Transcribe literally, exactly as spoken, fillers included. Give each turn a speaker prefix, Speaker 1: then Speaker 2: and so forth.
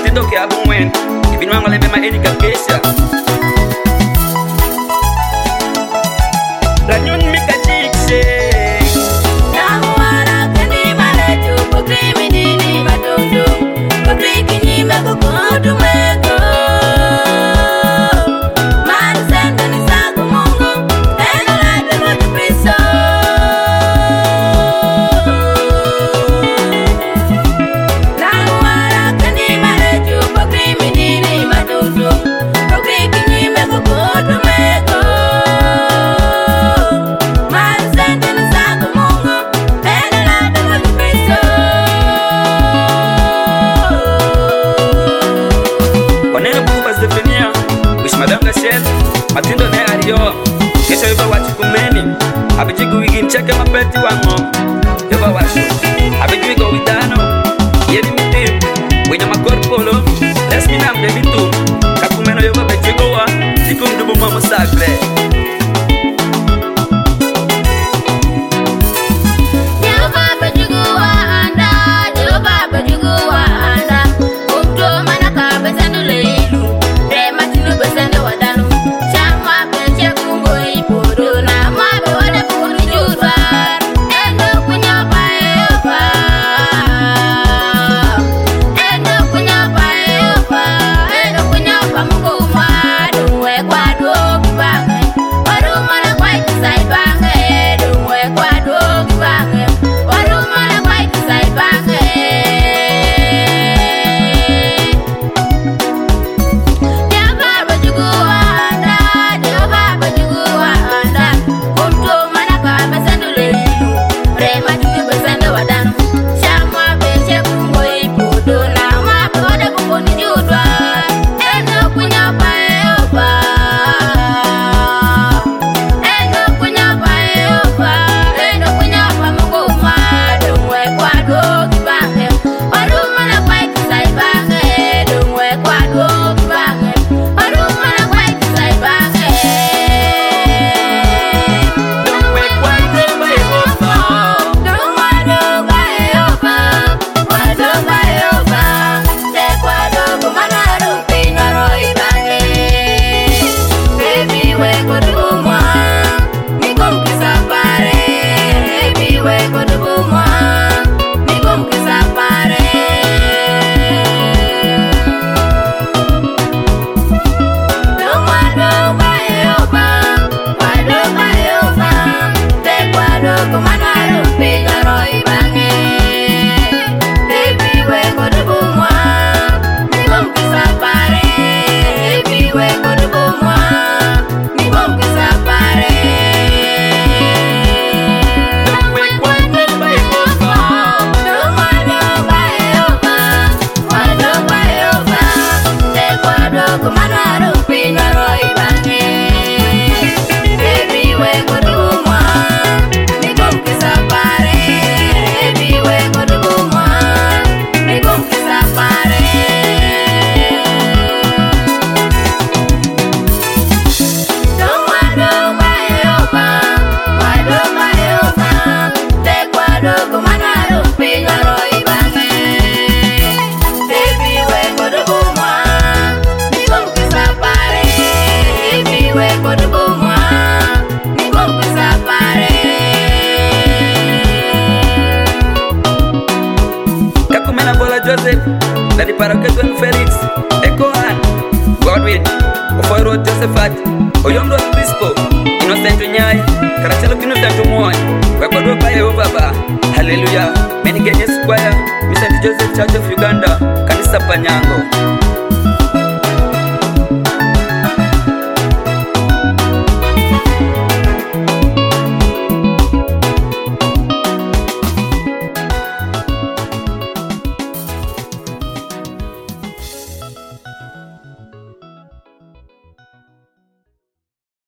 Speaker 1: Matindo que abuen Ibinu angole bema edika kesha Ranyon mika jikse
Speaker 2: Namuara kani maletu Pokri midini matundu Pokri kinyi meko kudu meko Marisendo ni saku mungu Eno lade moju priso Namuara kani maletu Pokri midini matundu Pokri kinyi meko kudu meko Marisendo ni saku mungu Eno lade moju priso
Speaker 1: Wanene buba zefenia Wish madam Gashel Matindo ne ario Kesha yuba wachi kumeni Abijigu wigi mcheke mapeti wango Yuba washu Abijigu widano Yedi mitim Wenya makorpolo Lesmina mdemitu Kakumeno yuba bejigu wa Sikum dubu mamo sagre
Speaker 2: Jehova berjuwa anda, Jehova berjuwa anda. Ukto manaka besando leilu, rema tinu besando wadanu. Chama beche kungo ipodo na mabe wada puni jurwa. Endo kunyapa eopa, endo kunyapa eopa, endo kunyapa mungu umadu wekwado kibange. Waruma na kwa ikisaibange, dumwe kwado kibange. Waruma na kwa ikisaibange. Jehova berjuwa anda, Jehova berjuwa anda. Umtu manaka besando leilu, rema tinu besando wadanu. Chama beche kungo ipodo na mabe wada kupuni judwa. Endo kunyapa eopa, endo kunyapa eopa, endo kunyapa mungu umadu wekwado kibange. Waruma na kwa ikisaibange, dumwe kwado kibange. Waruma na kwa ikisaibange. Dumwe kwado bayopa, dumwe doga eopa, kwado bayopa. Te kwado kumana rupi naro ibange. Baby we kodumwa, niko mkisapare. Baby we kodumwa, niko mkisapare. Dumwa doga eopa, kwado bayopa. Te kwado kumana rupi naro ibange. Baby we kodumwa, niko mkisapare. Baby we kodumwa, niko mkisapare. Dumwe kwado bayopa, dumwa doga eopa, kwado bayopa. Te kwado kumana rupi naro ibange. Baby we kodumwa, niko mkisapare. Baby we kodumwa, niko mkisapare. Dumwa doga eopa, kwado bayopa. Te kwado kumana rupi naro ibange. Baby we kodumwa, niko mkisapare. Baby we kodumwa, niko mkisapare.
Speaker 1: Kakumena Bola Joseph Ladi Paraketon Felix Ekohan Godwin Ofoiro Josephat Oyomro Bispo Innocent Nyai Karachalo Innocent Moy Wekodo Bayo Baba Hallelujah Many Kenya Square Mister Joseph Church of Uganda Kanisa Panyango